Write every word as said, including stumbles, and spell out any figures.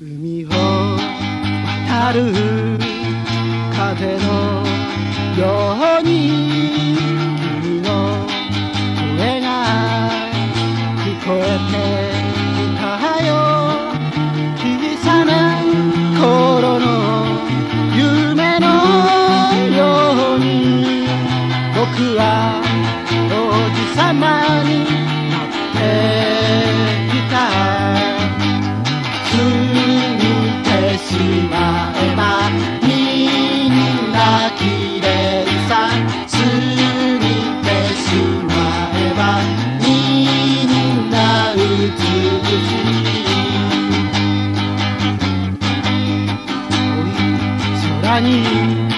海を渡る風のように君の声が聞こえてきたよ。小さな頃の夢のように僕は王子様になってきた。過ぎてしまえばみんな綺麗さ。過ぎてしまえばみんな美しい。青い空に